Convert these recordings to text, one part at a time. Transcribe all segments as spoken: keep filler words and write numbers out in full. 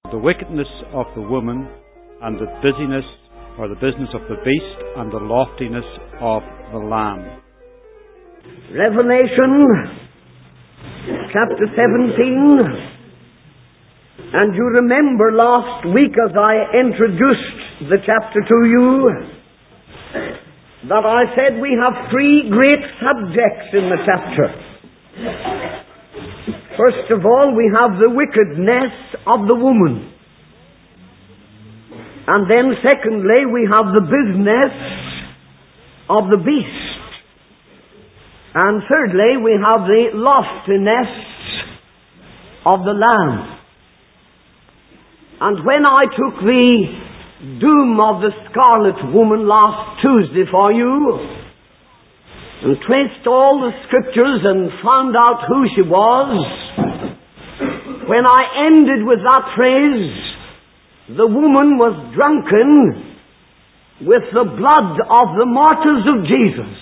the wickedness of the woman, and the busyness or the business of the beast, and the loftiness of the lamb. Revelation chapter seventeen. And you remember last week as I introduced the chapter to you that I said we have three great subjects in the chapter. First of all, we have the wickedness of the woman. And then secondly, we have the business of the beast. And thirdly, we have the loftiness of the lamb. And when I took the doom of the scarlet woman last Tuesday for you, and traced all the scriptures and found out who she was, when I ended with that phrase, the woman was drunken with the blood of the martyrs of Jesus,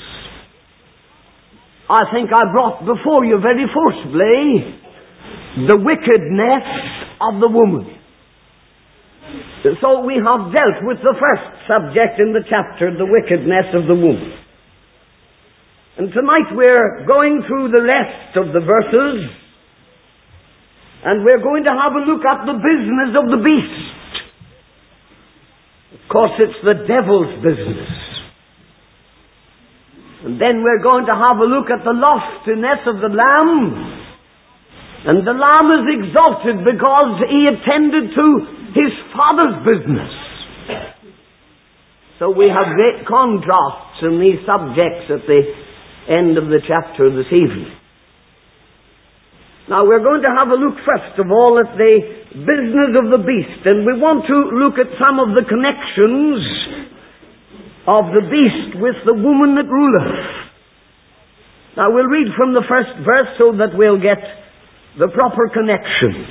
I think I brought before you very forcibly the wickedness of the woman. So we have dealt with the first subject in the chapter, the wickedness of the woman. And tonight we're going through the rest of the verses, and we're going to have a look at the business of the beast. Of course, it's the devil's business. And then we're going to have a look at the loftiness of the lamb. And the lamb is exalted because he attended to his father's business. So we have great contrasts in these subjects at the end of the chapter this evening. Now we're going to have a look first of all at the business of the beast, and we want to look at some of the connections of the beast with the woman that ruleth. Now we'll read from the first verse so that we'll get the proper connections.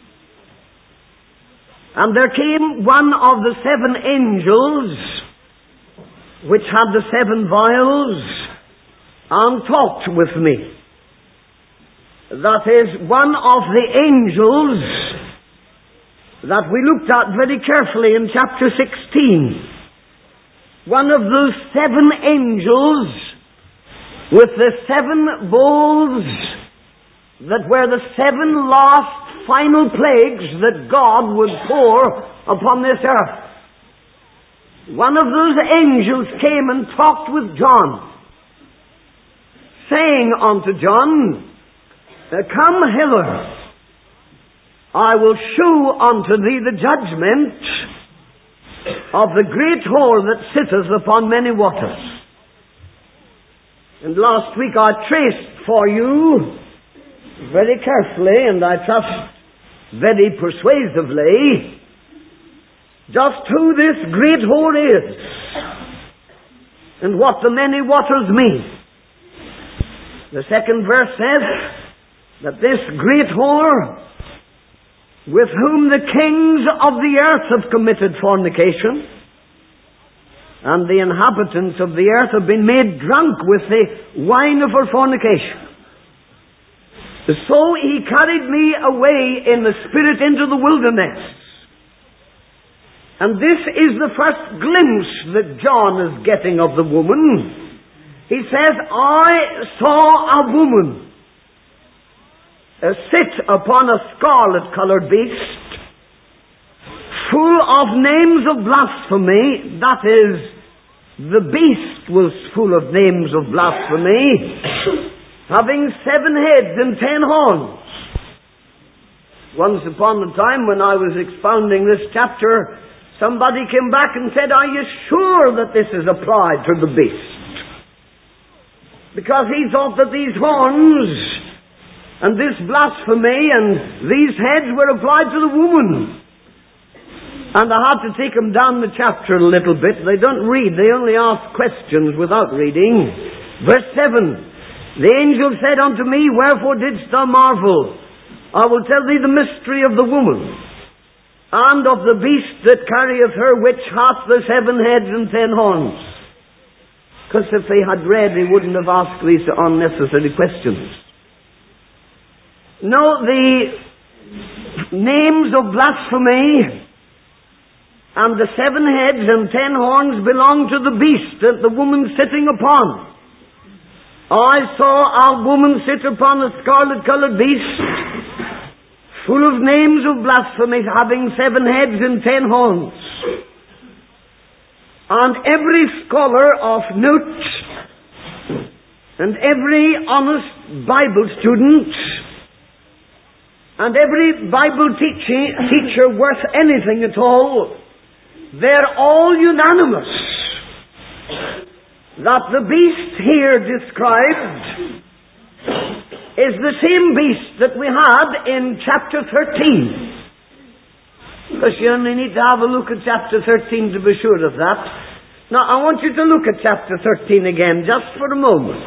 And there came one of the seven angels which had the seven vials, and talked with me. That is, one of the angels that we looked at very carefully in chapter sixteen. One of those seven angels with the seven bowls that were the seven last final plagues that God would pour upon this earth. One of those angels came and talked with John, saying unto John, Come hither, I will shew unto thee the judgment of the great whore that sitteth upon many waters. And last week I traced for you very carefully, and I trust very persuasively, just who this great whore is and what the many waters mean. The second verse says that this great whore, with whom the kings of the earth have committed fornication, and the inhabitants of the earth have been made drunk with the wine of her fornication. So he carried me away in the spirit into the wilderness. And this is the first glimpse that John is getting of the woman. He says, I saw a woman uh, sit upon a scarlet-colored beast, full of names of blasphemy. That is, the beast was full of names of blasphemy, having seven heads and ten horns. Once upon a time when I was expounding this chapter, somebody came back and said, Are you sure that this is applied to the beast? Because he thought that these horns and this blasphemy and these heads were applied to the woman. And I had to take them down the chapter a little bit. They don't read, they only ask questions without reading. Verse seven. The angel said unto me, Wherefore didst thou marvel? I will tell thee the mystery of the woman, and of the beast that carrieth her, which hath the seven heads and ten horns. Because if they had read, they wouldn't have asked these unnecessary questions. No, the names of blasphemy, and the seven heads and ten horns belong to the beast that the woman sitting upon. I saw a woman sit upon a scarlet-colored beast, full of names of blasphemy, having seven heads and ten horns. And every scholar of note, and every honest Bible student, and every Bible teaching, teacher worth anything at all, they're all unanimous that the beast here described is the same beast that we had in chapter thirteen. Because you only need to have a look at chapter thirteen to be sure of that. Now, I want you to look at chapter thirteen again, just for a moment.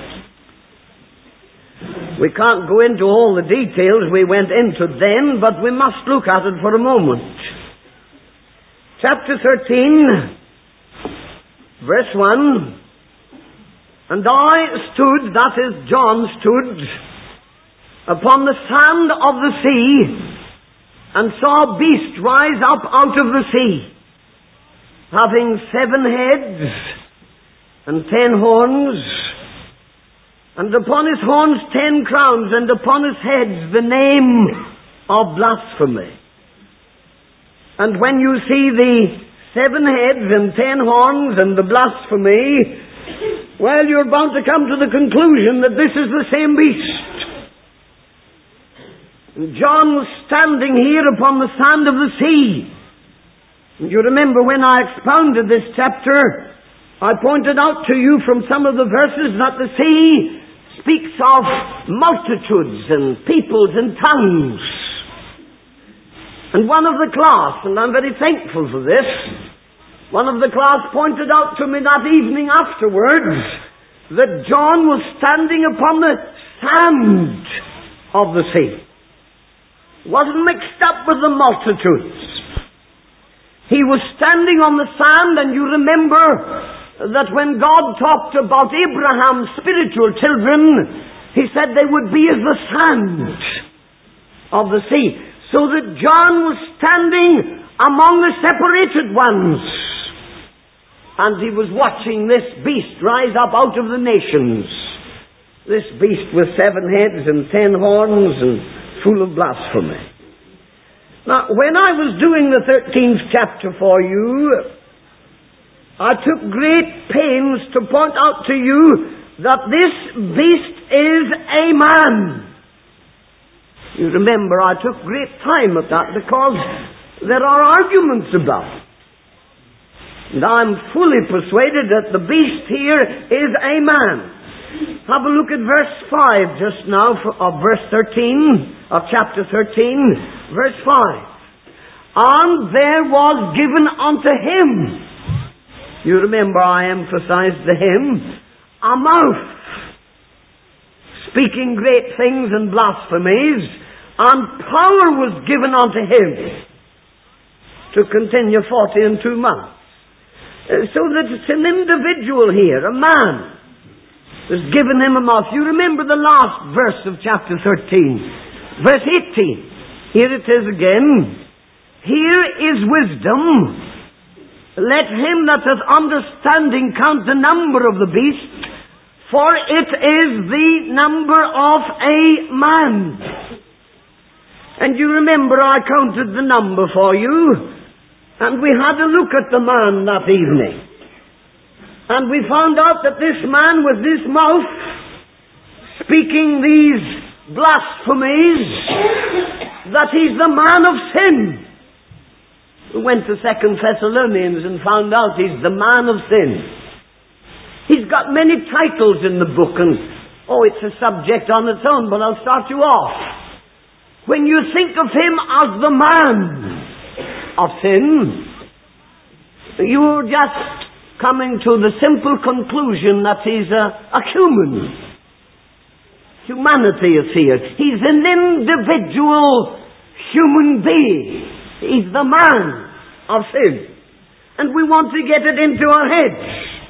We can't go into all the details we went into then, but we must look at it for a moment. Chapter thirteen, verse one. And I stood, that is, John stood, upon the sand of the sea, and saw a beast rise up out of the sea, having seven heads and ten horns, and upon his horns ten crowns, and upon his heads the name of blasphemy. And when you see the seven heads and ten horns and the blasphemy, well, you're bound to come to the conclusion that this is the same beast. John was standing here upon the sand of the sea. And you remember when I expounded this chapter, I pointed out to you from some of the verses that the sea speaks of multitudes and peoples and tongues. And one of the class, and I'm very thankful for this, one of the class pointed out to me that evening afterwards that John was standing upon the sand of the sea. Wasn't mixed up with the multitudes. He was standing on the sand, and you remember that when God talked about Abraham's spiritual children, He said they would be as the sand of the sea. So that John was standing among the separated ones. And he was watching this beast rise up out of the nations. This beast with seven heads and ten horns and full of blasphemy. Now, when I was doing the thirteenth chapter for you, I took great pains to point out to you that this beast is a man. You remember I took great time at that because there are arguments about it. And I'm fully persuaded that the beast here is a man. Have a look at verse five just now of verse thirteen, of chapter thirteen, verse five. And there was given unto him, you remember I emphasized the him, a mouth, speaking great things and blasphemies, and power was given unto him to continue forty and two months. So that it's an individual here, a man, has given him a mouth. You remember the last verse of chapter thirteen, verse eighteen. Here it is again. Here is wisdom. Let him that hath understanding count the number of the beast, for it is the number of a man. And you remember I counted the number for you. And we had a look at the man that evening. And we found out that this man with this mouth, speaking these blasphemies, that he's the man of sin. We went to Second Thessalonians and found out he's the man of sin. He's got many titles in the book, and oh, it's a subject on its own, but I'll start you off. When you think of him as the man of sin, you're just coming to the simple conclusion that he's a, a human. Humanity is here. He's an individual human being. He's the man of sin. And we want to get it into our heads.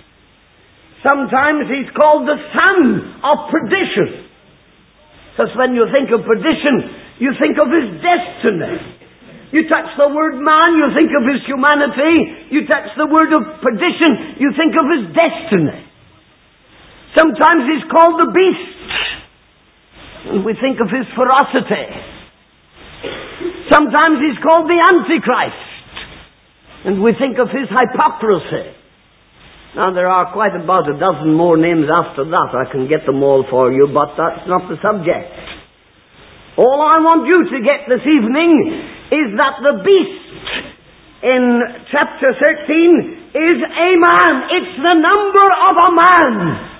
Sometimes he's called the son of perdition. Because when you think of perdition, you think of his destiny. You touch the word man, you think of his humanity. You touch the word of perdition, you think of his destiny. Sometimes he's called the beast, and we think of his ferocity. Sometimes he's called the Antichrist, and we think of his hypocrisy. Now there are quite about a dozen more names after that. I can get them all for you, but that's not the subject. All I want you to get this evening is that the beast in chapter thirteen is a man. It's the number of a man.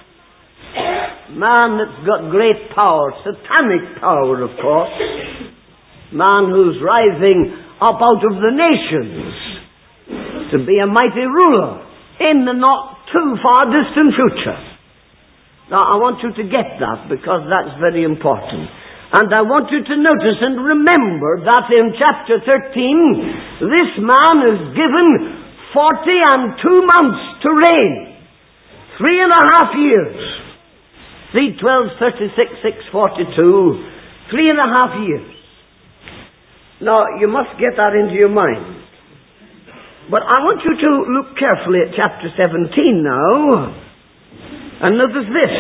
Man that's got great power, satanic power, of course. Man who's rising up out of the nations to be a mighty ruler in the not too far distant future. Now I want you to get that, because that's very important. And I want you to notice and remember that in chapter thirteen, this man is given forty and two months to reign. Three and a half years. Three, twelve, thirty-six, six, forty-two. Three and a half years. Now, you must get that into your mind. But I want you to look carefully at chapter seventeen now. And notice this.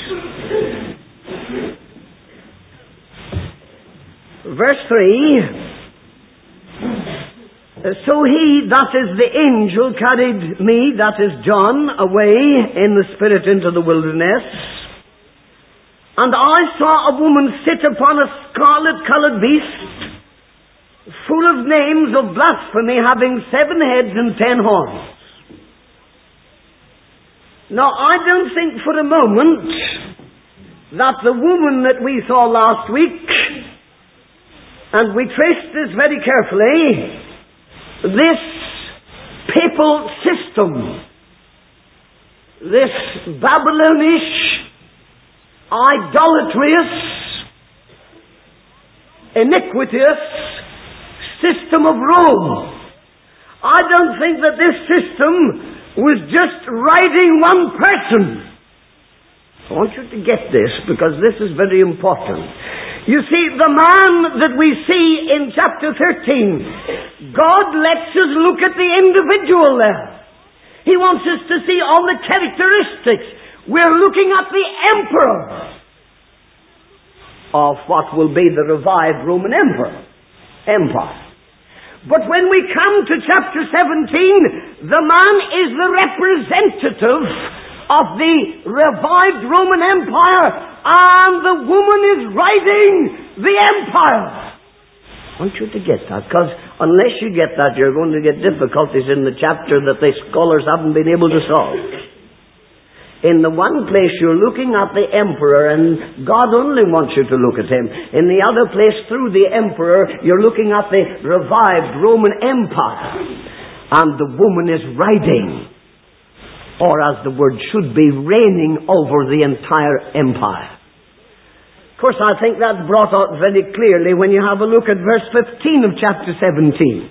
Verse three, so he, that is the angel, carried me, that is John, away in the spirit into the wilderness. And I saw a woman sit upon a scarlet-coloured beast, full of names of blasphemy, having seven heads and ten horns. Now, I don't think for a moment that the woman that we saw last week, and we traced this very carefully, this papal system, this Babylonish, idolatrous, iniquitous system of Rome. I don't think that this system was just riding one person. I want you to get this, because this is very important. You see, the man that we see in chapter thirteen, God lets us look at the individual there. He wants us to see all the characteristics. We're looking at the emperor of what will be the revived Roman emperor, empire. But when we come to chapter seventeen, the man is the representative of the revived Roman Empire, and the woman is riding the empire. I want you to get that, because unless you get that, you're going to get difficulties in the chapter that the scholars haven't been able to solve. In the one place you're looking at the emperor, and God only wants you to look at him. In the other place, through the emperor, you're looking at the revived Roman Empire. And the woman is riding, or as the word should be, reigning over the entire empire. Of course, I think that's brought out very clearly when you have a look at verse fifteen of chapter seventeen.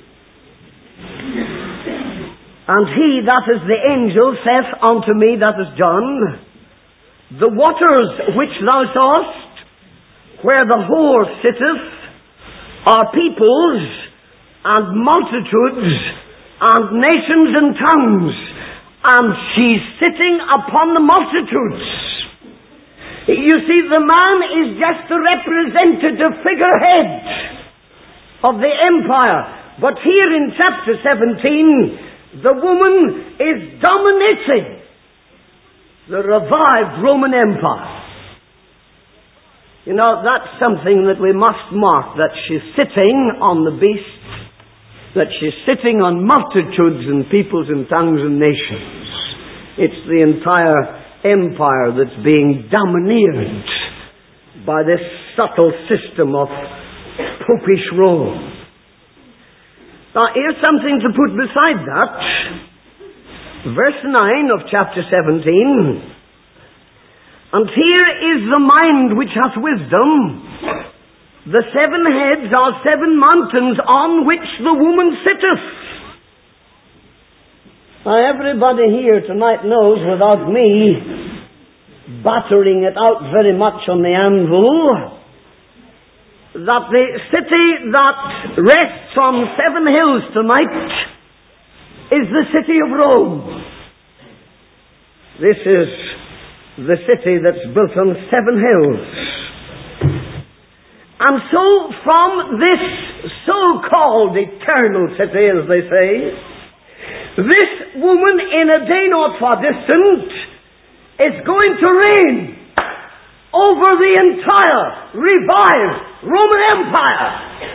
And he, that is the angel, saith unto me, that is John, the waters which thou sawest, where the whore sitteth, are peoples, and multitudes, and nations and tongues, and she's sitting upon the multitudes. You see, the man is just the representative figurehead of the empire. But here in chapter seventeen, the woman is dominating the revived Roman Empire. You know, that's something that we must mark, that she's sitting on the beast, that she's sitting on multitudes and peoples and tongues and nations. It's the entire empire that's being domineered by this subtle system of popish Rome. Now, here's something to put beside that. Verse nine of chapter seventeen. And here is the mind which hath wisdom. The seven heads are seven mountains on which the woman sitteth. Now, everybody here tonight knows, without me battering it out very much on the anvil, that the city that rests on seven hills tonight is the city of Rome. This is the city that's built on seven hills. And so from this so-called eternal city, as they say, this woman in a day not far distant is going to reign over the entire revived Roman Empire.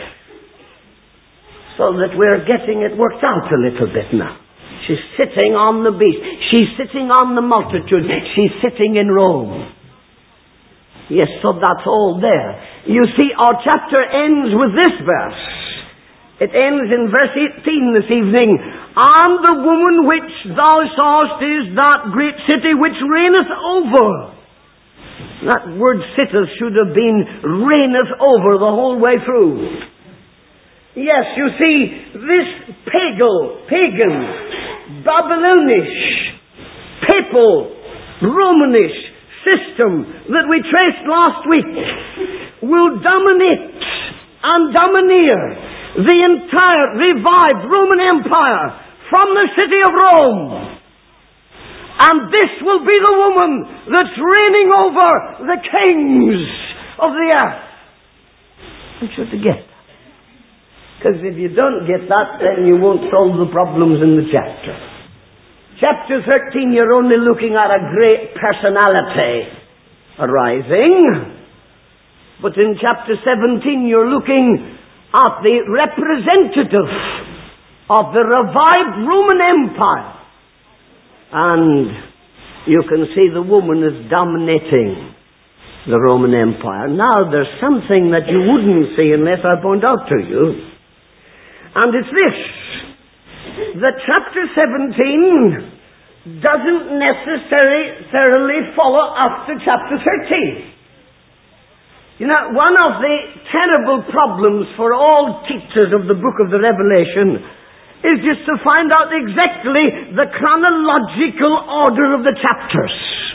So that we're getting it worked out a little bit now. She's sitting on the beast. She's sitting on the multitude. She's sitting in Rome. Yes, so that's all there. You see, our chapter ends with this verse. It ends in verse eighteen this evening. And the woman which thou sawest is that great city which reigneth over. That word sitteth should have been reigneth over the whole way through. Yes, you see, this pagan, pagan, Babylonish, papal, Romanish system that we traced last week will dominate and domineer the entire revived Roman Empire from the city of Rome. And this will be the woman that's reigning over the kings of the earth. I'm sure to get that. Because if you don't get that, then you won't solve the problems in the chapter. Chapter thirteen, you're only looking at a great personality arising. But in chapter seventeen, you're looking at the representative of the revived Roman Empire. And you can see the woman is dominating the Roman Empire. Now, there's something that you wouldn't see unless I point out to you. And it's this, that chapter seventeen doesn't necessarily follow after chapter thirteen. You know, one of the terrible problems for all teachers of the book of the Revelation is just to find out exactly the chronological order of the chapters.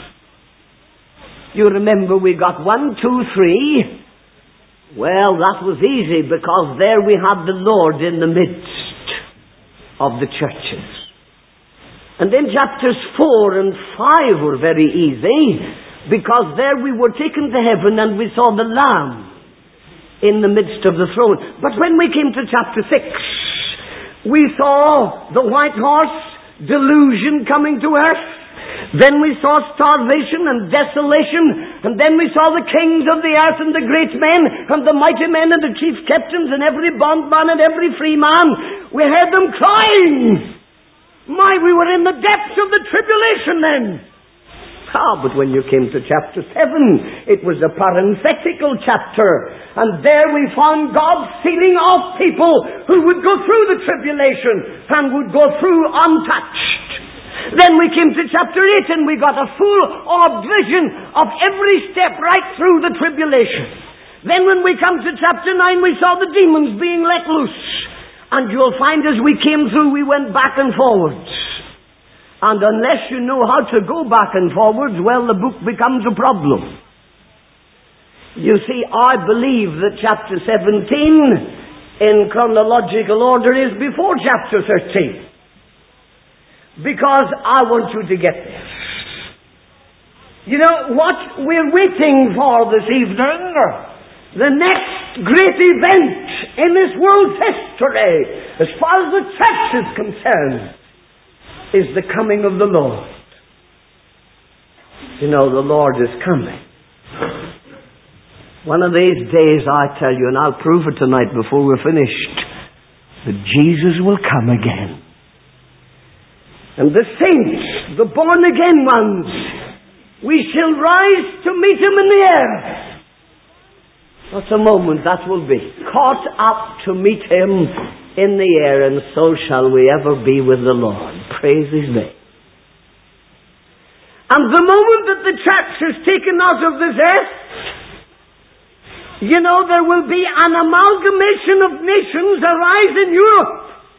You remember we got one, two, three. Well, that was easy because there we had the Lord in the midst of the churches. And then chapters four and five were very easy because there we were taken to heaven and we saw the Lamb in the midst of the throne. But when we came to chapter six, we saw the white horse, delusion coming to earth. Then we saw starvation and desolation. And then we saw the kings of the earth and the great men and the mighty men and the chief captains and every bondman and every free man. We heard them crying. My, we were in the depths of the tribulation then. Ah, but when you came to chapter seven, it was a parenthetical chapter. And there we found God sealing off people who would go through the tribulation and would go through untouched. Then we came to chapter eight and we got a full-orbed vision of every step right through the tribulation. Then when we come to chapter nine, we saw the demons being let loose. And you'll find as we came through, we went back and forwards. And unless you know how to go back and forwards, well, the book becomes a problem. You see, I believe that chapter seventeen, in chronological order, is before chapter thirteen. Because I want you to get this. You know, what we're waiting for this evening, the next great event in this world's history, as far as the church is concerned, is the coming of the Lord. You know, the Lord is coming. One of these days, I tell you, and I'll prove it tonight before we're finished, that Jesus will come again. And the saints, the born-again ones, we shall rise to meet Him in the air. What a moment that will be. Caught up to meet Him in the air, and so shall we ever be with the Lord. Praise His name. And the moment that the church is taken out of this earth, you know, there will be an amalgamation of nations arise in Europe.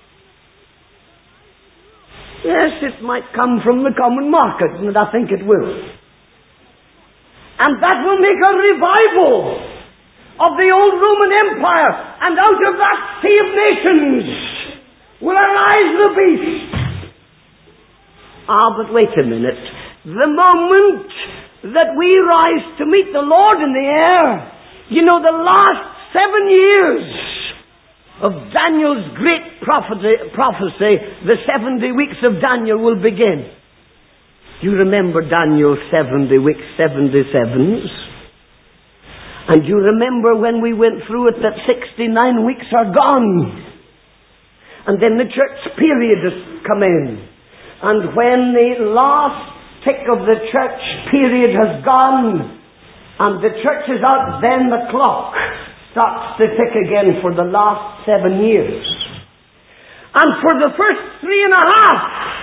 Yes, it might come from the common market, and I think it will. And that will make a revival of the old Roman Empire, and out of that sea of nations will arise the beast. Ah, but wait a minute. The moment that we rise to meet the Lord in the air, you know, the last seven years of Daniel's great prophecy, prophecy, the seventy weeks of Daniel will begin. You remember Daniel's seventy weeks, seventy sevens? And you remember when we went through it that sixty-nine weeks are gone. And then the church period has come in. And when the last tick of the church period has gone and the church is out, then the clock starts to tick again for the last seven years. And for the first three and a half,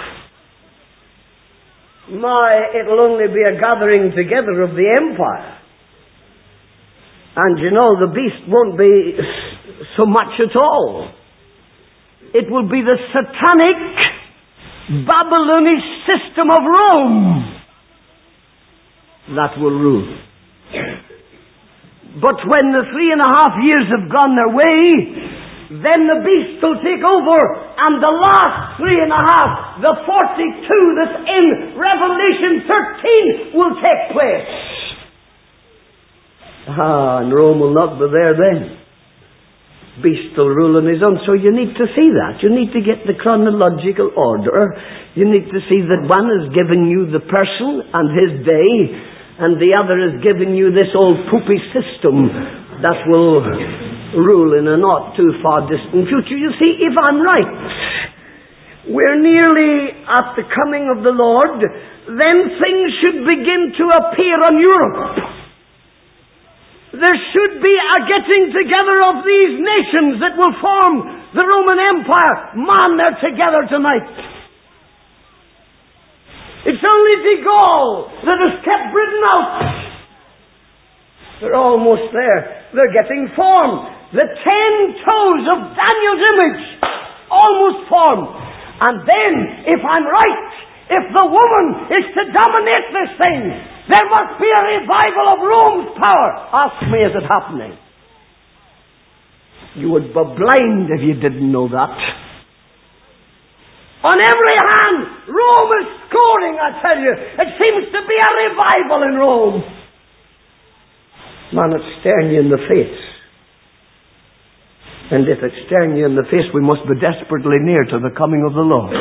my, it'll only be a gathering together of the empire. And you know, the beast won't be so much at all. It will be the satanic Babylonish system of Rome that will rule. But when the three and a half years have gone their way, then the beast will take over, and the last three and a half, the forty-two that's in Revelation thirteen, will take place. Ah, and Rome will not be there then. Beast will rule on his own. So you need to see that. You need to get the chronological order. You need to see that one is giving you the person and his day, and the other is giving you this old poopy system that will rule in a not too far distant future. You see, if I'm right, we're nearly at the coming of the Lord, then things should begin to appear on Europe. There should be a getting together of these nations that will form the Roman Empire. Man, they're together tonight. It's only de Gaulle that has kept Britain out. They're almost there. They're getting formed. The ten toes of Daniel's image almost formed. And then, if I'm right, if the woman is to dominate this thing, there must be a revival of Rome's power. Ask me, is it happening? You would be blind if you didn't know that. On every hand, Rome is scoring, I tell you. It seems to be a revival in Rome. Man, it's staring you in the face. And if it's staring you in the face, we must be desperately near to the coming of the Lord.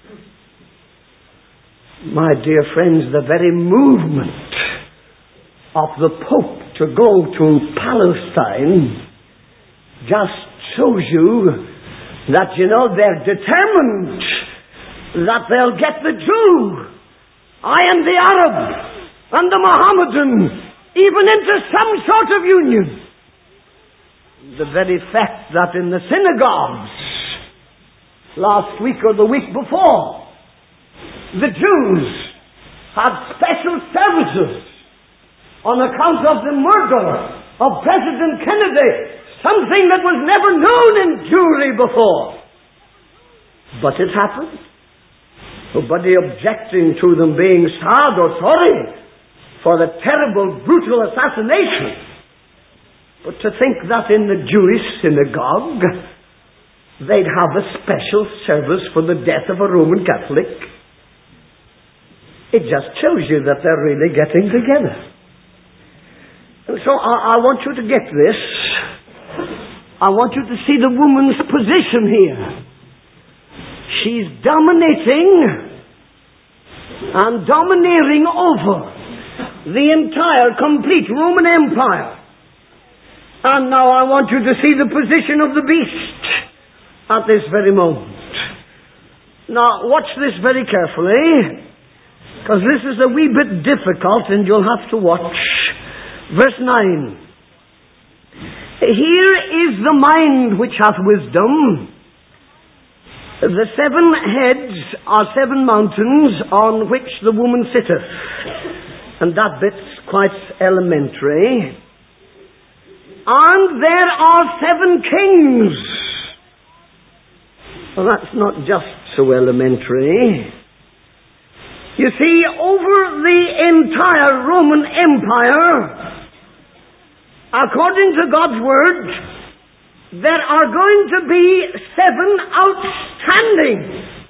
My dear friends, the very movement of the Pope to go to Palestine just shows you that, you know, they're determined that they'll get the Jew, I and the Arab, and the Mohammedan, even into some sort of union. The very fact that in the synagogues last week or the week before, the Jews had special services on account of the murder of President Kennedy, something that was never known in Jewry before. But it happened. Nobody objecting to them being sad or sorry for the terrible, brutal assassination. But to think that in the Jewish synagogue they'd have a special service for the death of a Roman Catholic, it just shows you that they're really getting together. And so I, I want you to get this. I want you to see the woman's position here. She's dominating and domineering over the entire, complete Roman Empire. And now I want you to see the position of the beast at this very moment. Now, watch this very carefully, because this is a wee bit difficult and you'll have to watch. Verse nine. Here is the mind which hath wisdom. The seven heads are seven mountains on which the woman sitteth. And that bit's quite elementary. And there are seven kings. Well, that's not just so elementary. You see, over the entire Roman Empire, according to God's Word, there are going to be seven outstanding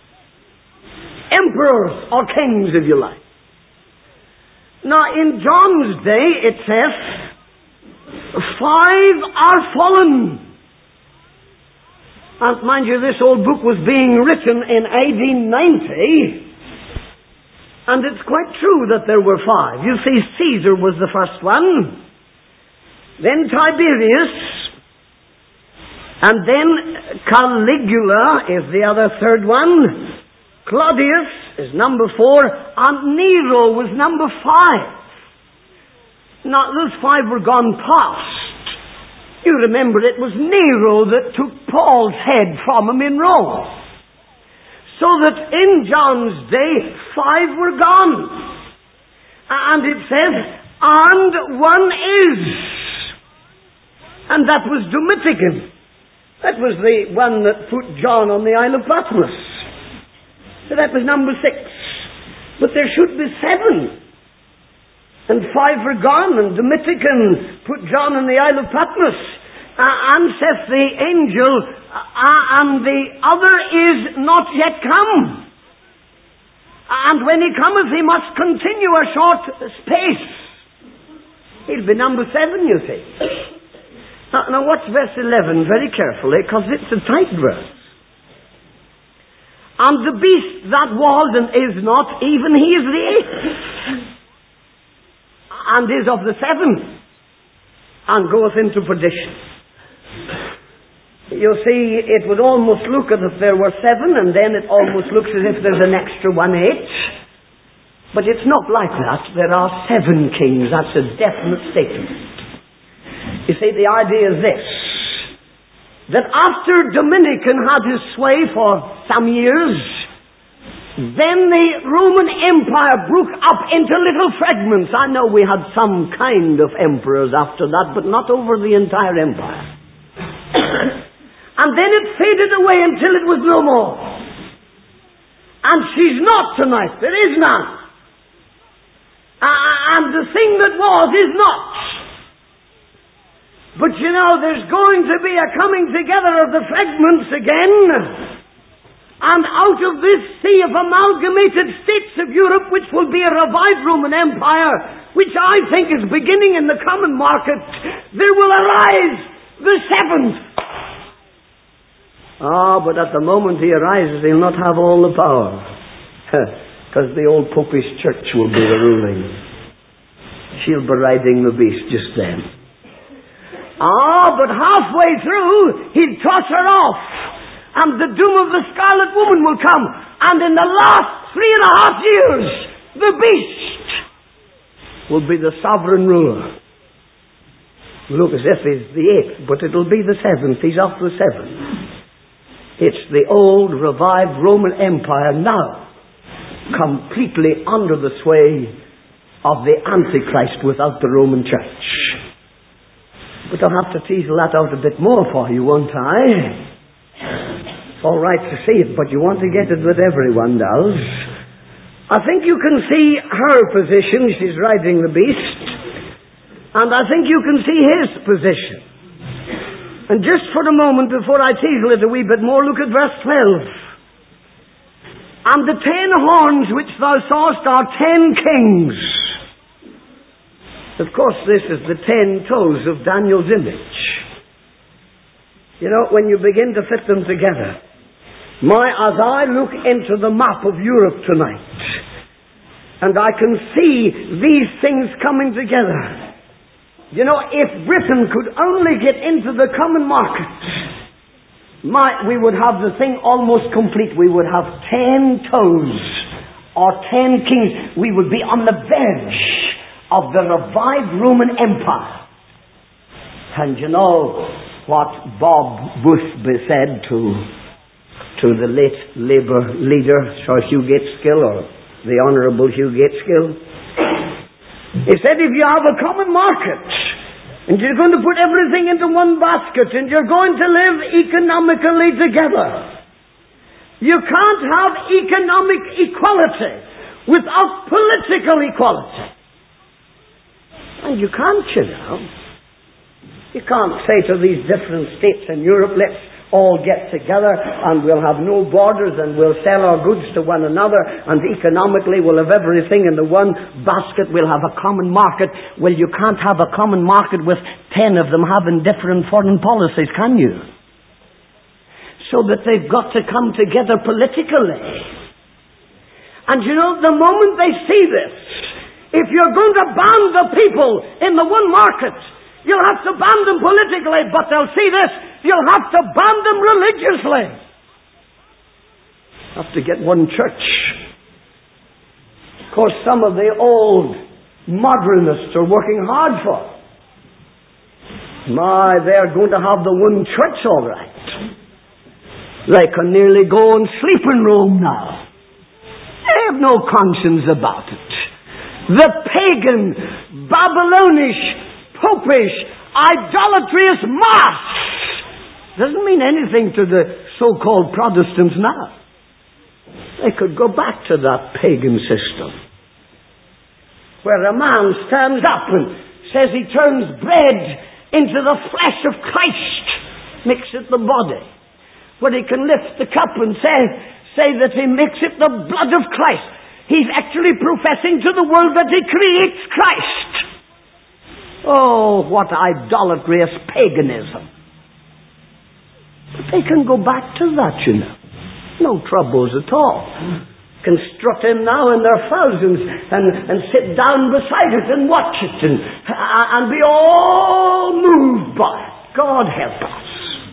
emperors or kings, if you like. Now, in John's day, it says, five are fallen. And mind you, this old book was being written in A D ninety, and it's quite true that there were five. You see, Caesar was the first one, then Tiberius, and then Caligula is the other third one, Claudius is number four, and Nero was number five. Now, those five were gone past. You remember it was Nero that took Paul's head from him in Rome. So that in John's day, five were gone. And it says, and one is. And that was Domitian. That was the one that put John on the Isle of Patmos. So that was number six. But there should be seven. And five were gone, and Domitian put John on the Isle of Patmos. Uh, and saith the angel, uh, and the other is not yet come. And when he cometh, he must continue a short space. He'll be number seven, you see. Now, now watch verse eleven very carefully, because it's a tight verse. And the beast that was and is not, even he is the eighth, and is of the seventh, and goeth into perdition. You see, it would almost look as if there were seven, and then it almost looks as if there's an extra one eight. But it's not like that. There are seven kings. That's a definite statement. You see, the idea is this, that after Domitian had his sway for some years, then the Roman Empire broke up into little fragments. I know we had some kind of emperors after that, but not over the entire empire. And then it faded away until it was no more. And she's not tonight. There is none. Uh, and the thing that was is not. But you know, there's going to be a coming together of the fragments again. And out of this sea of amalgamated states of Europe, which will be a revived Roman Empire, which I think is beginning in the common market, there will arise the seventh. Ah, but at the moment he arises, he'll not have all the power. Because the old popish church will be the ruling. She'll be riding the beast just then. Ah, but halfway through, he'll toss her off. And the doom of the Scarlet Woman will come. And in the last three and a half years, the beast will be the sovereign ruler. Look as if he's the eighth, but it'll be the seventh. He's off the seventh. It's the old revived Roman Empire now, completely under the sway of the Antichrist without the Roman Church. But I'll have to teasel that out a bit more for you, won't I? It's all right to see it, but you want to get it that everyone does. I think you can see her position. She's riding the beast. And I think you can see his position. And just for a moment, before I teasel it a wee bit more, look at verse twelve. And the ten horns which thou sawest are ten kings. Of course, this is the ten toes of Daniel's image. You know, when you begin to fit them together, my, as I look into the map of Europe tonight, and I can see these things coming together. You know, if Britain could only get into the common market, my, we would have the thing almost complete. We would have ten toes or ten kings. We would be on the verge of the revived Roman Empire. And you know what Bob Boothby said to, to the late Labour leader, Sir Hugh Gateskill, or the Honourable Hugh Gateskill? He said, if you have a common market, and you're going to put everything into one basket, and you're going to live economically together, you can't have economic equality without political equality. And you can't, you know. You can't say to these different states in Europe, let's all get together and we'll have no borders and we'll sell our goods to one another and economically we'll have everything in the one basket, we'll have a common market. Well, you can't have a common market with ten of them having different foreign policies, can you? So that they've got to come together politically. And you know, the moment they see this, if you're going to ban the people in the one market, you'll have to ban them politically, but they'll see this, you'll have to ban them religiously. Have to get one church. Of course, some of the old modernists are working hard for it. My, they're going to have the one church all right. They can nearly go and sleep in Rome now. They have no conscience about it. The pagan, Babylonish, popish, idolatrous mass doesn't mean anything to the so-called Protestants now. They could go back to that pagan system where a man stands up and says he turns bread into the flesh of Christ, mix it the body, where he can lift the cup and say, say that he makes it the blood of Christ. He's actually professing to the world that he creates Christ. Oh, what idolatrous paganism. But they can go back to that, you know. No troubles at all. Can strut in now in their thousands and, and sit down beside it and watch it and, and be all moved by it. God help us.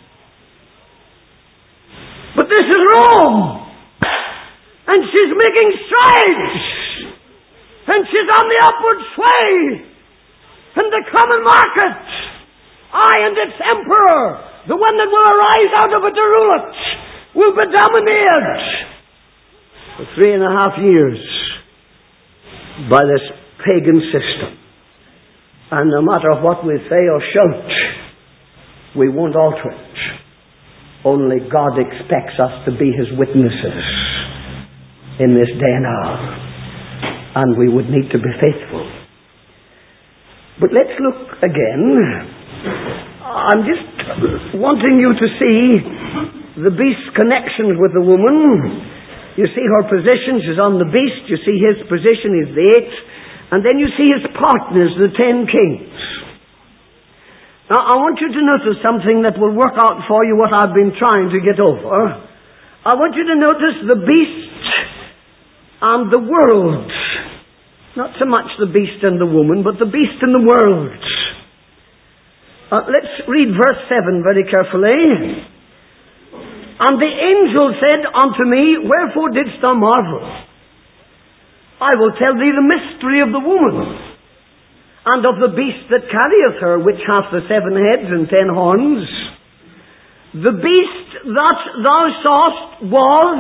But this is Rome. And she's making strides. And she's on the upward sway. And the common market, I and its emperor, the one that will arise out of it to rule it, will be dominated for three and a half years by this pagan system. And no matter what we say or shout, we won't alter it. Only God expects us to be His witnesses in this day and hour. And we would need to be faithful. But let's look again. I'm just wanting you to see the beast's connections with the woman. You see her position, she's on the beast. You see his position is the eight. And then you see his partners, the ten kings. Now I want you to notice something that will work out for you what I've been trying to get over. I want you to notice the beast and the world. Not so much the beast and the woman, but the beast and the world. Uh, let's read verse seven very carefully. And the angel said unto me, wherefore didst thou marvel? I will tell thee the mystery of the woman, and of the beast that carrieth her, which hath the seven heads and ten horns. The beast that thou sawest was,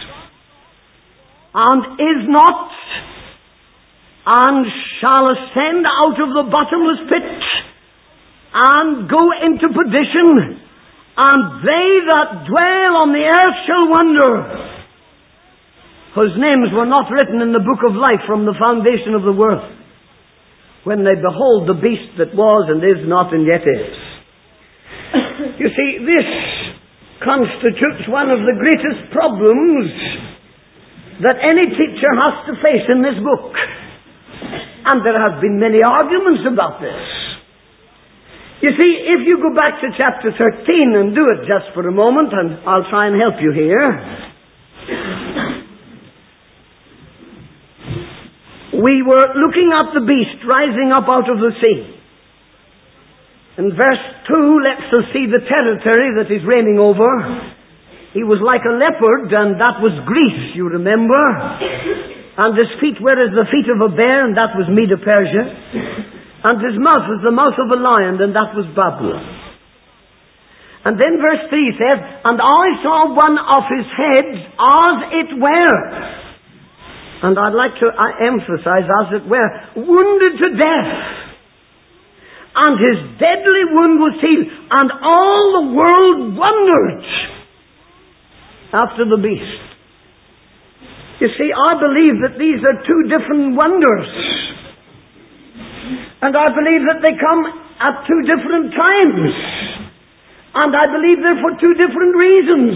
and is not, and shall ascend out of the bottomless pit, and go into perdition, and they that dwell on the earth shall wonder, whose names were not written in the book of life from the foundation of the world, when they behold the beast that was and is not and yet is. You see, this constitutes one of the greatest problems that any teacher has to face in this book. And there have been many arguments about this. You see, if you go back to chapter thirteen and do it just for a moment, and I'll try and help you here. We were looking at the beast rising up out of the sea. In verse two lets us see the territory that he's reigning over. He was like a leopard, and that was Greece, you remember. And his feet were as the feet of a bear, and that was Medo-Persia. And his mouth was the mouth of a lion, and that was Babylon. And then verse three says, and I saw one of his heads as it were. And I'd like to emphasize, as it were, wounded to death. And his deadly wound was healed. And all the world wondered after the beast. You see, I believe that these are two different wonders. And I believe that they come at two different times. And I believe they're for two different reasons.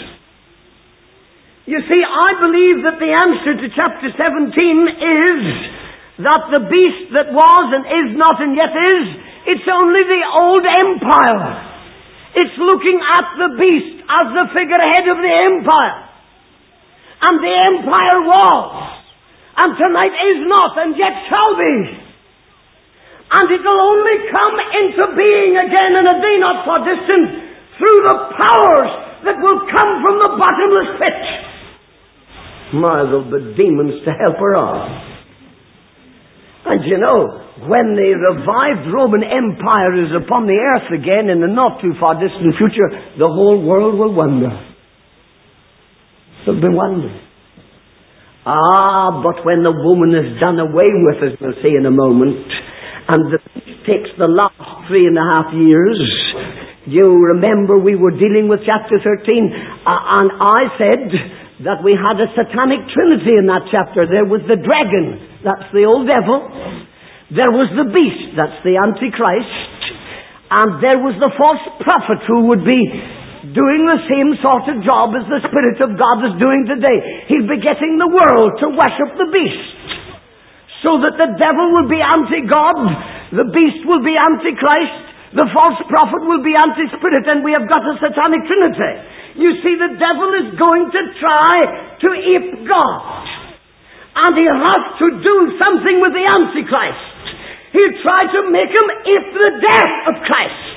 You see, I believe that the answer to chapter seventeen is that the beast that was and is not and yet is, it's only the old empire. It's looking at the beast as the figurehead of the empire. And the empire was, and tonight is not, and yet shall be. And it will only come into being again in a day not far distant through the powers that will come from the bottomless pit. My, there'll be demons to help her on. And you know, when the revived Roman Empire is upon the earth again in the not too far distant future, the whole world will wonder. They'll be wondering. Ah, but when the woman is done away with, as we'll see in a moment, and the beast takes the last three and a half years, you remember we were dealing with chapter thirteen, uh, and I said that we had a satanic trinity in that chapter. There was the dragon, that's the old devil. There was the beast, that's the Antichrist. And there was the false prophet who would be doing the same sort of job as the Spirit of God is doing today. He'll be getting the world to worship the beast. So that the devil will be anti-God, the beast will be anti-Christ, the false prophet will be anti-spirit, and we have got a satanic trinity. You see, the devil is going to try to ape God. And he has to do something with the Antichrist. He'll try to make him ape the death of Christ.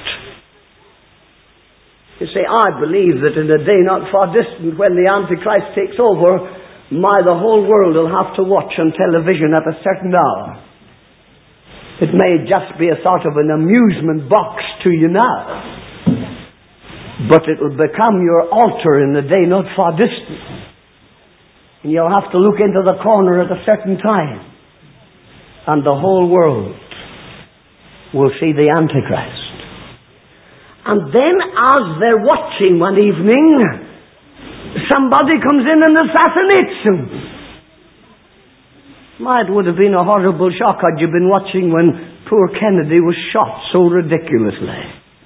You see, I believe that in a day not far distant when the Antichrist takes over, my, the whole world will have to watch on television at a certain hour. It may just be a sort of an amusement box to you now. But it will become your altar in the day not far distant. And you'll have to look into the corner at a certain time. And the whole world will see the Antichrist. And then as they're watching one evening, somebody comes in and assassinates him. My, it would have been a horrible shock had you been watching when poor Kennedy was shot so ridiculously.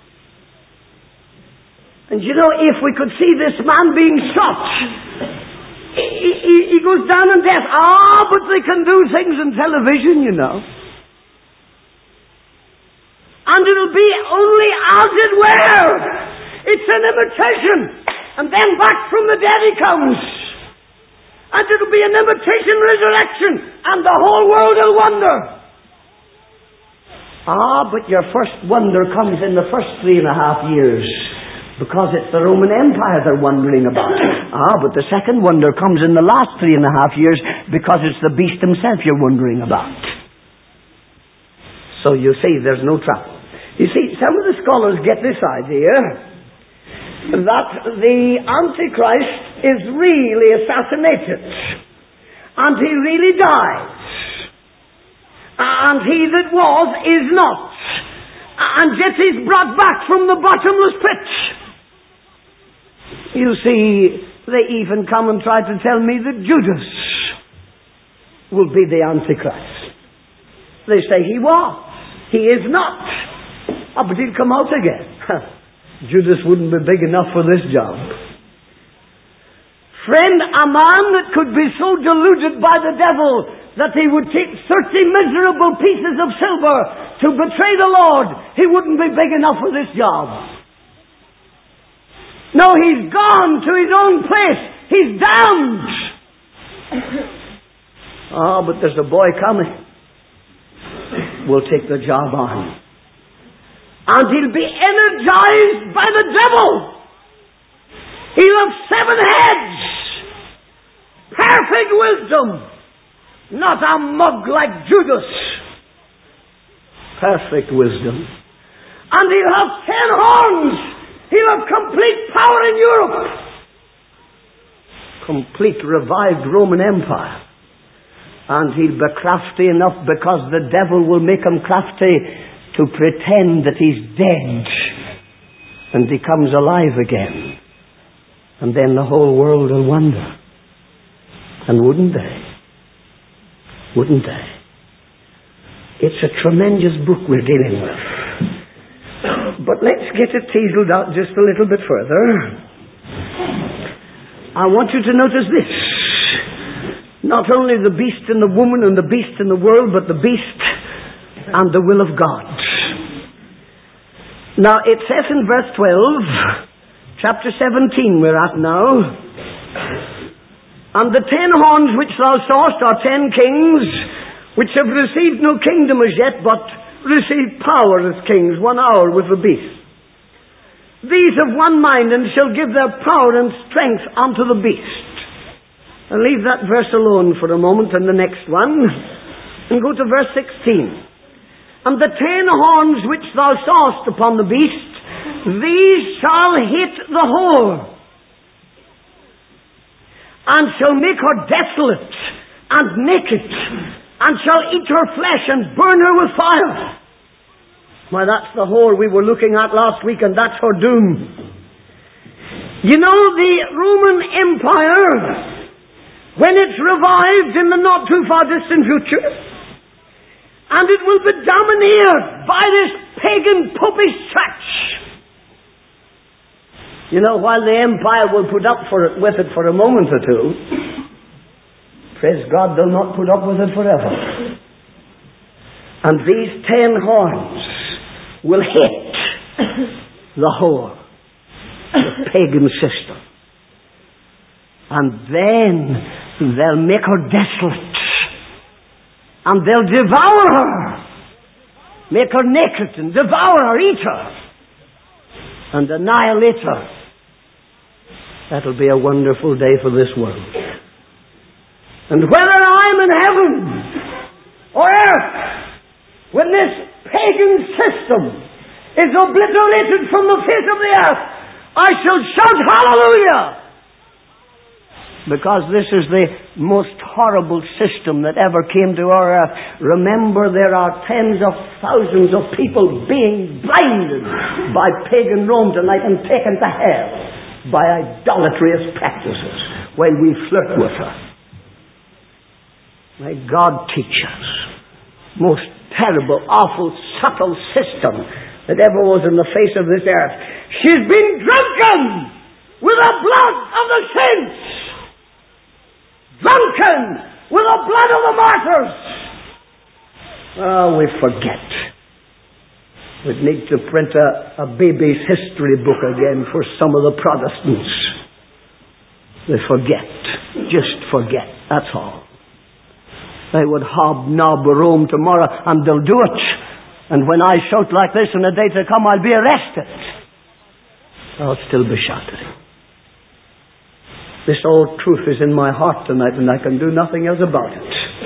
And you know, if we could see this man being shot, he, he, he goes down in death. Ah, but they can do things on television, you know. And it'll be only as it were. It's an imitation. And then back from the dead he comes. And it'll be an imitation resurrection. And the whole world will wonder. Ah, but your first wonder comes in the first three and a half years. Because it's the Roman Empire they're wondering about. Ah, but the second wonder comes in the last three and a half years because it's the beast himself you're wondering about. So you see, there's no trouble. You see, some of the scholars get this idea that the Antichrist is really assassinated. And he really dies. And he that was is not. And yet he's brought back from the bottomless pit. You see, they even come and try to tell me that Judas will be the Antichrist. They say he was. He is not. Oh, but he'll come out again. Judas wouldn't be big enough for this job. Friend, a man that could be so deluded by the devil that he would take thirty miserable pieces of silver to betray the Lord, he wouldn't be big enough for this job. No, he's gone to his own place. He's damned. Ah, oh, but there's a boy coming. We'll take the job on. And he'll be energized by the devil. He'll have seven heads. Perfect wisdom. Not a mug like Judas. Perfect wisdom. And he'll have ten horns. He'll have complete power in Europe. Complete revived Roman Empire. And he'll be crafty enough because the devil will make him crafty to pretend that he's dead. And he comes alive again. And then the whole world will wonder. And wouldn't they? Wouldn't they? It's a tremendous book we're dealing with. But let's get it teaseled out just a little bit further. I want you to notice this. Not only the beast and the woman and the beast in the world, but the beast and the will of God. Now it says in verse twelve, chapter seventeen we're at now, and the ten horns which thou sawest are ten kings, which have received no kingdom as yet, but received power as kings, one hour with the beast. These have one mind, and shall give their power and strength unto the beast. I'll leave that verse alone for a moment and the next one, and go to verse sixteen. And the ten horns which thou sawest upon the beast, these shall hit the whore, and shall make her desolate and naked, and shall eat her flesh and burn her with fire. Why, that's the whore we were looking at last week, and that's her doom. You know, the Roman Empire, when it's revived in the not too far distant future, and it will be domineered by this pagan popish church. You know, while the empire will put up for it, with it for a moment or two, praise God, they'll not put up with it forever. And these ten horns will hit the whore, the pagan system. And then they'll make her desolate. And they'll devour her. Make her naked and devour her, eat her. And annihilate her. That'll be a wonderful day for this world. And whether I'm in heaven or earth, when this pagan system is obliterated from the face of the earth, I shall shout hallelujah! Because this is the most horrible system that ever came to our earth. Remember, there are tens of thousands of people being blinded by pagan Rome tonight and taken to hell by idolatrous practices while we flirt with her. May God teach us. Most terrible, awful, subtle system that ever was in the face of this earth. She's been drunken with the blood of the saints. Drunken with the blood of the martyrs. Oh, we forget. We'd need to print a, a baby's history book again for some of the Protestants. They forget. Just forget. That's all. They would hobnob Rome tomorrow, and they'll do it. And when I shout like this in the day to come, I'll be arrested. I'll still be shouting. This old truth is in my heart tonight, and I can do nothing else about it.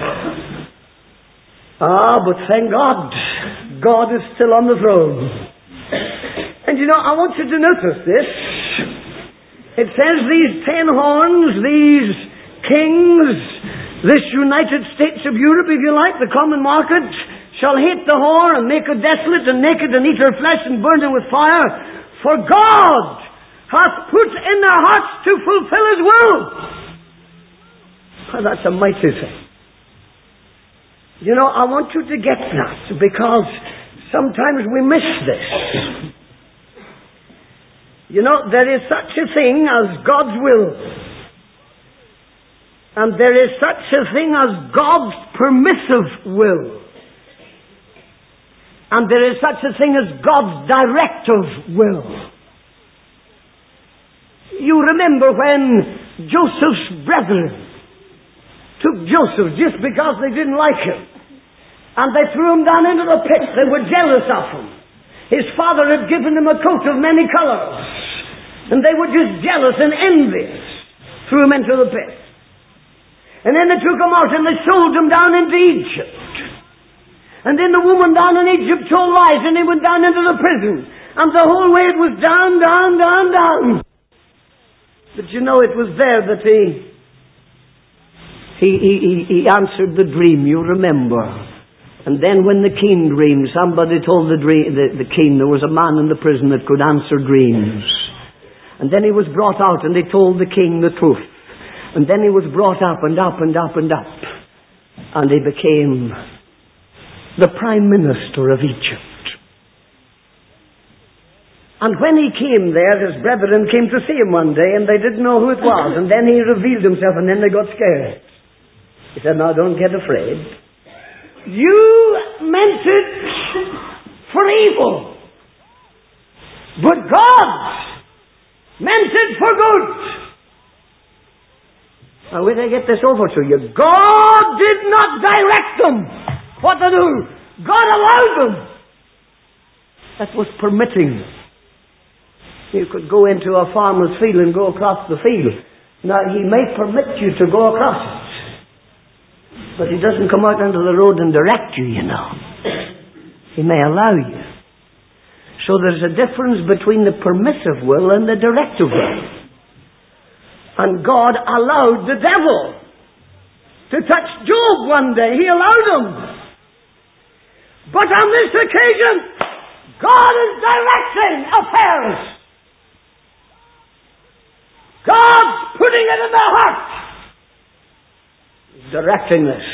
Ah, but thank God, God is still on the throne. And you know, I want you to notice this. It says these ten horns, these kings, this United States of Europe, if you like, the common market, shall hate the whore and make her desolate and naked and eat her flesh and burn her with fire. For God hath put in their hearts to fulfill His will. Oh, that's a mighty thing. You know, I want you to get that, because sometimes we miss this. You know, there is such a thing as God's will. And there is such a thing as God's permissive will. And there is such a thing as God's directive will. You remember when Joseph's brethren took Joseph just because they didn't like him, and they threw him down into the pit. They were jealous of him. His father had given him a coat of many colors, and they were just jealous and envious. Threw him into the pit. And then they took him out and they sold him down into Egypt. And then the woman down in Egypt told lies, and he went down into the prison. And the whole way it was down, down, down, down. But you know, it was there that he, he, he, he answered the dream, you remember. And then when the king dreamed, somebody told the, dream, the, the king there was a man in the prison that could answer dreams. And then he was brought out and they told the king the truth. And then he was brought up and up and up and up. And he became the Prime Minister of Egypt. And when he came there, his brethren came to see him one day, and they didn't know who it was. And then he revealed himself, and then they got scared. He said, now don't get afraid. You meant it for evil, but God meant it for good. Now where did I get this over to you? God did not direct them what to do. God allowed them. That was permitting. You could go into a farmer's field and go across the field. Now, he may permit you to go across it, but he doesn't come out onto the road and direct you, you know. He may allow you. So there's a difference between the permissive will and the directive will. And God allowed the devil to touch Job one day. He allowed him. But on this occasion, God is directing affairs. God's putting it in their heart. He's directing this.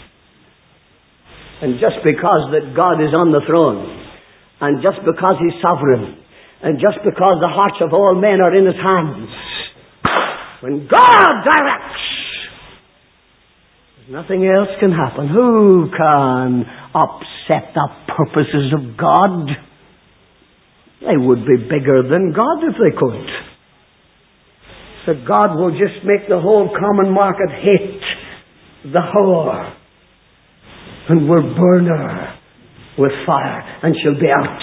And just because that God is on the throne, and just because He's sovereign, and just because the hearts of all men are in His hands, when God directs, nothing else can happen. Who can upset the purposes of God? They would be bigger than God if they could. So God will just make the whole common market hate the whore, and will burn her with fire, and she'll be out.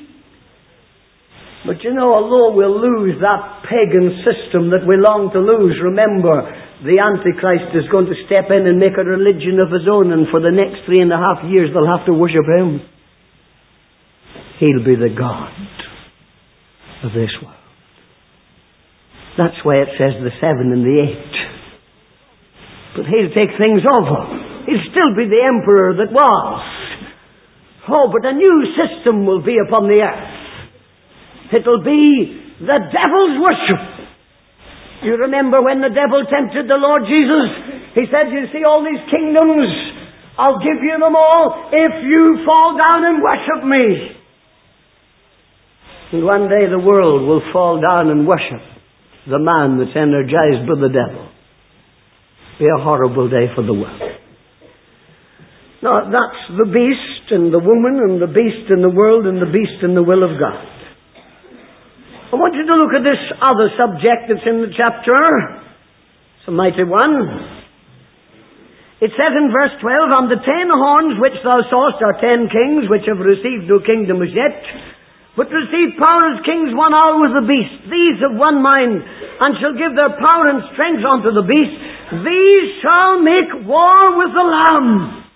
But you know, although we'll lose that pagan system that we long to lose, remember, the Antichrist is going to step in and make a religion of his own, and for the next three and a half years they'll have to worship him. He'll be the God of this world. That's why it says the seven and the eight. But he'll take things over. He'll still be the emperor that was. Oh, but a new system will be upon the earth. It'll be the devil's worship. You remember when the devil tempted the Lord Jesus? He said, you see all these kingdoms, I'll give you them all if you fall down and worship me. And one day the world will fall down and worship the man that's energized by the devil. Be a horrible day for the world. Now, that's the beast and the woman and the beast in the world and the beast in the will of God. I want you to look at this other subject that's in the chapter. It's a mighty one. It says in verse twelve, on the ten horns which thou sawest are ten kings, which have received no kingdom as yet, but receive power as kings one hour with the beast. These have one mind, and shall give their power and strength unto the beast. These shall make war with the Lamb.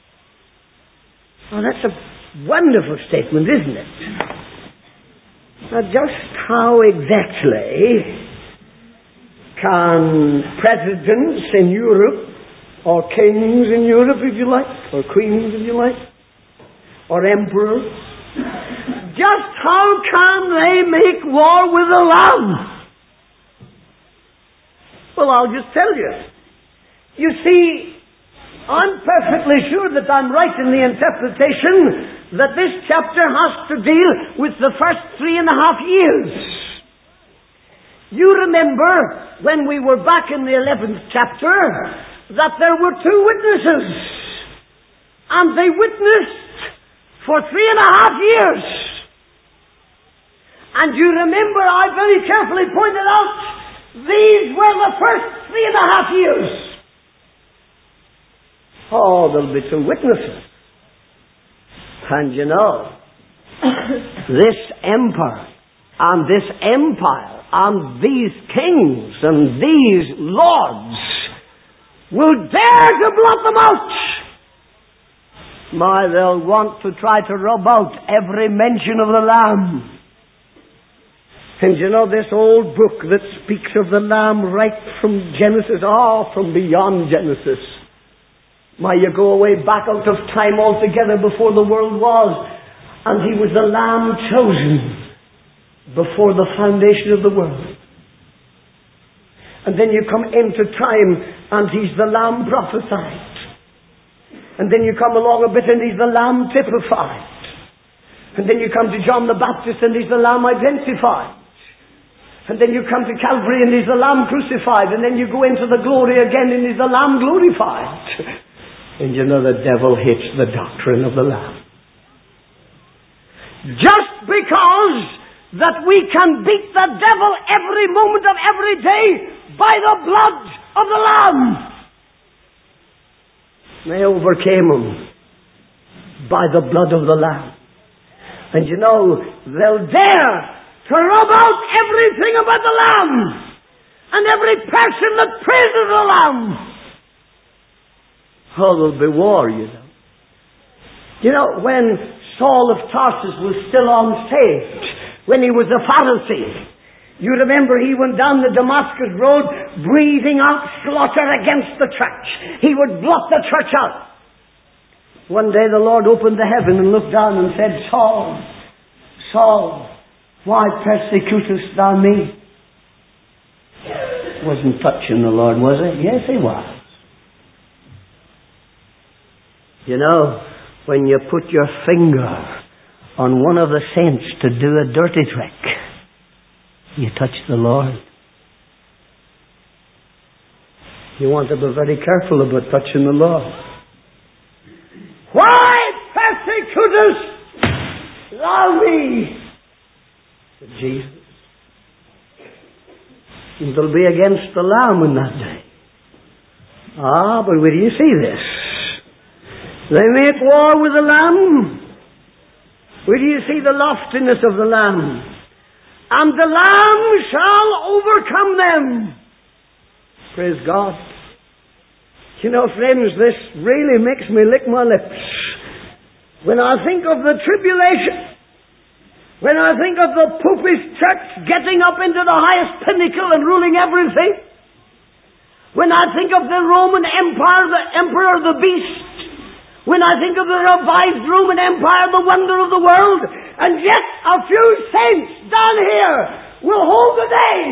Now that's a wonderful statement, isn't it? Now, just how exactly can presidents in Europe, or kings in Europe, if you like, or queens, if you like, or emperors, just how can they make war with the Lamb? Well, I'll just tell you. You see, I'm perfectly sure that I'm right in the interpretation that this chapter has to deal with the first three and a half years. You remember when we were back in the eleventh chapter that there were two witnesses, and they witnessed for three and a half years. And you remember I very carefully pointed out these were the first three and a half years. Oh, there'll be two witnesses. And you know, this emperor and this empire and these kings and these lords will dare to blot them out. My, they'll want to try to rub out every mention of the Lamb. And you know, this old book that speaks of the Lamb right from Genesis, oh, from beyond Genesis. My, you go away back out of time altogether before the world was, and He was the Lamb chosen before the foundation of the world. And then you come into time, and He's the Lamb prophesied. And then you come along a bit, and He's the Lamb typified. And then you come to John the Baptist and he's the Lamb identified. And then you come to Calvary and he's the Lamb crucified. And then you go into the glory again and he's the Lamb glorified. And you know the devil hates the doctrine of the Lamb. Just because that we can beat the devil every moment of every day by the blood of the Lamb. They overcame him by the blood of the Lamb. And you know, they'll dare to rub out everything about the Lamb and every person that praises the Lamb. Oh, there'll be war, you know. You know, when Saul of Tarsus was still unsaved, when he was a Pharisee, you remember he went down the Damascus road breathing out slaughter against the church. He would blot the church out. One day the Lord opened the heaven and looked down and said, Saul, Saul, why persecutest thou me? Wasn't touching the Lord, was it? Yes, he was. You know, when you put your finger on one of the saints to do a dirty trick, you touch the Lord. You want to be very careful about touching the Lord. Why persecutest thou me? Said Jesus. It'll be against the Lamb in that day. Ah, but where do you see this? They make war with the Lamb. Where do you see the loftiness of the Lamb? And the Lamb shall overcome them. Praise God. You know, friends, this really makes me lick my lips. When I think of the tribulation, when I think of the popish church getting up into the highest pinnacle and ruling everything, when I think of the Roman Empire, the Emperor, the Beast, when I think of the revived Roman Empire, the wonder of the world, and yet a few saints down here will hold the day.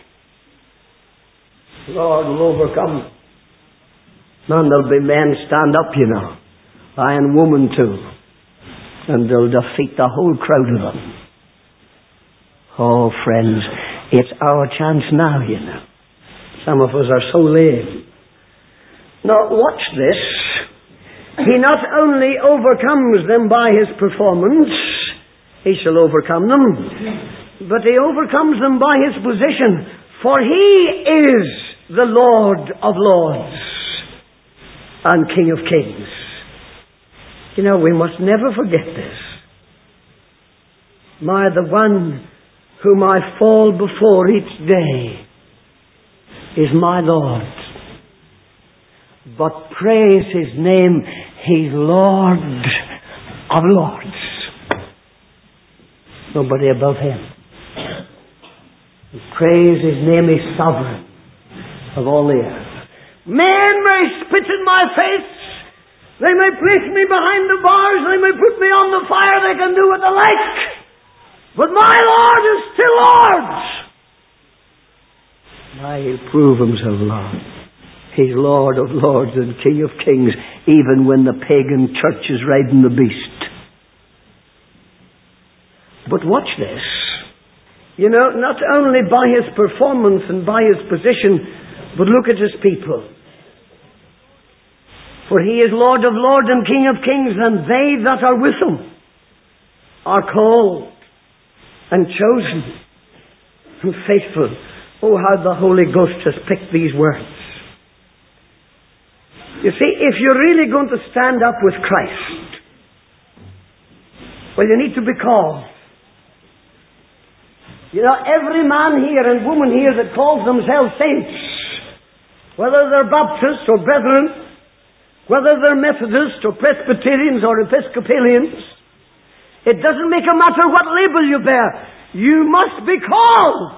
The Lord will overcome. And there'll be men stand up, you know, and women too, and they'll defeat the whole crowd of them. Oh, friends, it's our chance now, you know. Some of us are so lame. Now, watch this. He not only overcomes them by his performance, he shall overcome them, but he overcomes them by his position, for he is the Lord of lords and King of kings. You know, we must never forget this. My, the one whom I fall before each day is my Lord. But praise his name, he's Lord of lords. Nobody above him. Praise his name, he's sovereign of all the earth. Men may spit in my face, they may place me behind the bars, they may put me on the fire, they can do what they like, but my Lord is still Lord. Now he'll prove himself Lord. He's Lord of lords and King of kings, even when the pagan church is riding the beast. But watch this. You know, not only by his performance and by his position, but look at his people. For he is Lord of lords and King of kings, and they that are with him are called and chosen and faithful. Oh, how the Holy Ghost has picked these words. You see, if you're really going to stand up with Christ, well, you need to be called. You know, every man here and woman here that calls themselves saints, whether they're Baptists or Brethren, whether they're Methodists or Presbyterians or Episcopalians, it doesn't make a matter what label you bear. You must be called.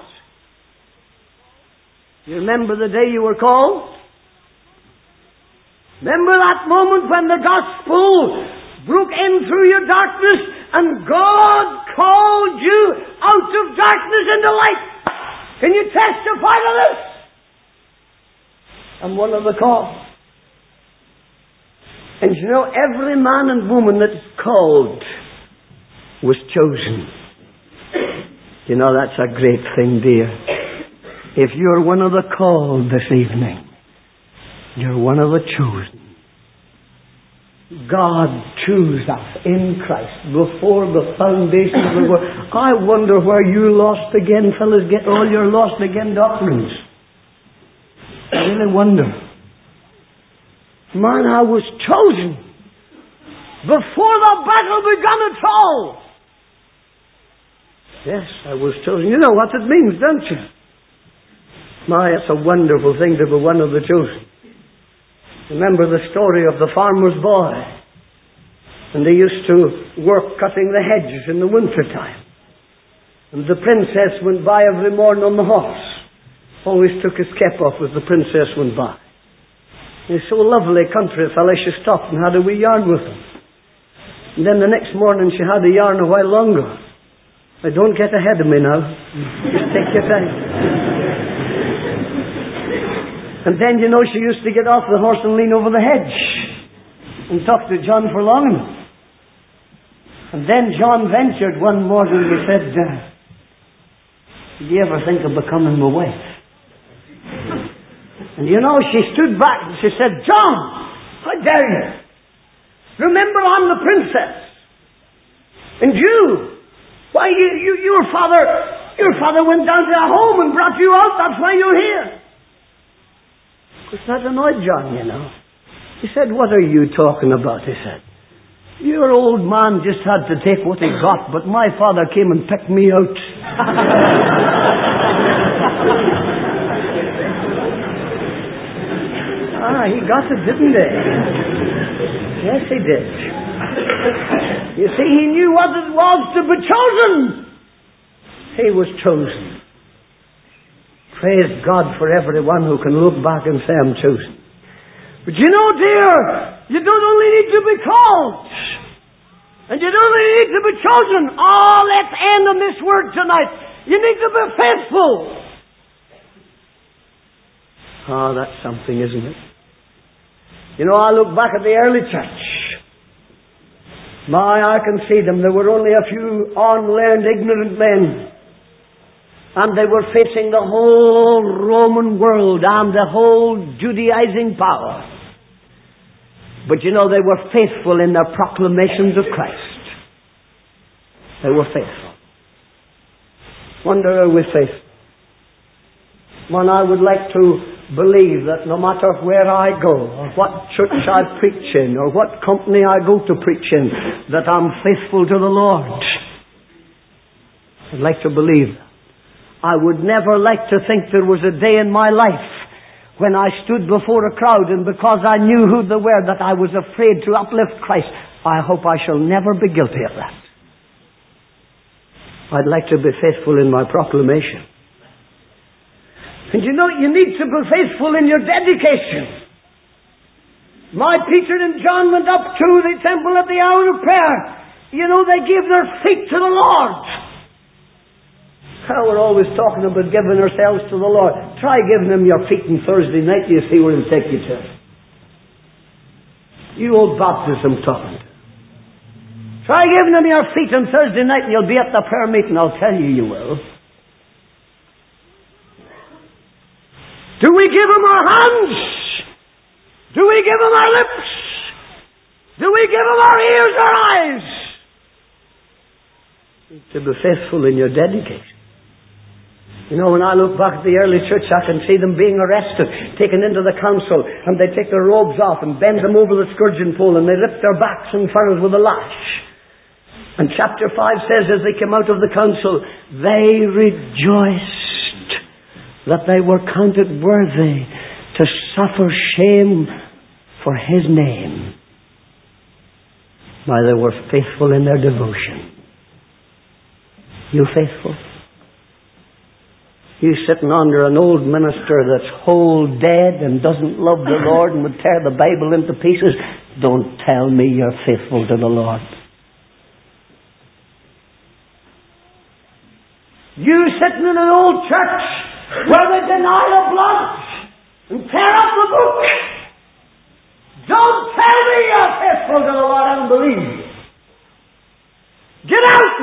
You remember the day you were called? Remember that moment when the gospel broke in through your darkness and God called you out of darkness into light? Can you testify to this? I'm one of the called. And you know, every man and woman that's called was chosen. You know, that's a great thing, dear. If you're one of the called this evening, you're one of the chosen. God chose us in Christ before the foundation of the world. I wonder where you lost again, fellas, get all your lost again doctrines. I really wonder. Man, I was chosen before the battle began at all. Yes, I was chosen. You know what it means, don't you? My, it's a wonderful thing to be one of the chosen. Remember the story of the farmer's boy. And they used to work cutting the hedges in the winter time. And the princess went by every morning on the horse. Always took his cap off as the princess went by. He's so lovely country fella, she stopped and had a wee yarn with him. And then the next morning she had a yarn a while longer. I don't get ahead of me now. Just take your time. And then, you know, she used to get off the horse and lean over the hedge and talk to John for long enough. And then John ventured one morning, he said, uh, "Do you ever think of becoming my wife?" And you know, she stood back and she said, "John, how dare you? Remember, I'm the princess. And you, why, you, you, your father, your father went down to our home and brought you out. That's why you're here." Because that annoyed John, you know. He said, "What are you talking about?" He said, "Your old man just had to take what he got, but my father came and picked me out." Ah, he got it, didn't he? Yes, he did. You see, he knew what it was to be chosen. He was chosen. Praise God for everyone who can look back and say, "I'm chosen." But you know, dear, you don't only need to be called, and you don't only need to be chosen. Oh, let's end on this word tonight. You need to be faithful. Oh, that's something, isn't it? You know, I look back at the early church. My, I can see them. There were only a few unlearned, ignorant men. And they were facing the whole Roman world and the whole Judaizing power. But you know, they were faithful in their proclamations of Christ. They were faithful. Wonder, are we faithful? Man, I would like to believe that no matter where I go, or what church I preach in, or what company I go to preach in, that I'm faithful to the Lord. I'd like to believe that. I would never like to think there was a day in my life when I stood before a crowd and because I knew who they were that I was afraid to uplift Christ. I hope I shall never be guilty of that. I'd like to be faithful in my proclamation. And you know, you need to be faithful in your dedication. My Peter and John went up to the temple at the hour of prayer. You know, they gave their feet to the Lord. Oh, we're always talking about giving ourselves to the Lord. Try giving Him your feet on Thursday night, you see where He'll take you to. You old baptism talking. Try giving Him your feet on Thursday night and you'll be at the prayer meeting. I'll tell you, you will. Do we give Him our hands? Do we give Him our lips? Do we give Him our ears, our eyes? To be faithful in your dedication. You know, when I look back at the early church, I can see them being arrested, taken into the council, and they take their robes off and bend them over the scourging pole, and they rip their backs and furrows with a lash. And chapter five says, as they came out of the council, they rejoiced that they were counted worthy to suffer shame for His name. Why, they were faithful in their devotion. You faithful? You sitting under an old minister that's whole dead and doesn't love the Lord and would tear the Bible into pieces, don't tell me you're faithful to the Lord. You sitting in an old church where they deny the blood and tear up the book, don't tell me you're faithful to the Lord. I don't believe you. Get out!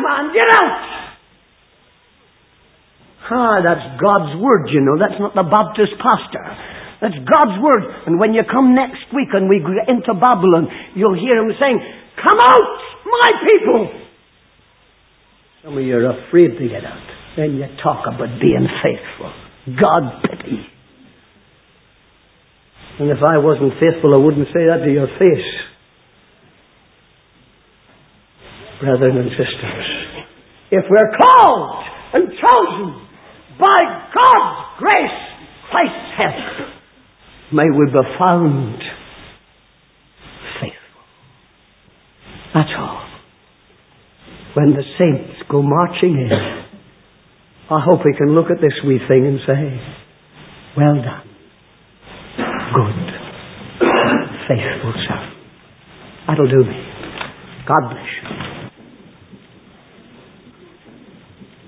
Ah, that's God's Word, you know. That's not the Baptist pastor. That's God's Word. And when you come next week and we go into Babylon, you'll hear Him saying, come out, my people! Some of you are afraid to get out. Then you talk about being faithful. God pity. And if I wasn't faithful, I wouldn't say that to your face. Brothers and sisters, if we're called and chosen by God's grace, Christ's help, may we be found faithful. That's all. When the saints go marching in, I hope we can look at this wee thing and say, well done, good, faithful servant. That'll do me. God bless you.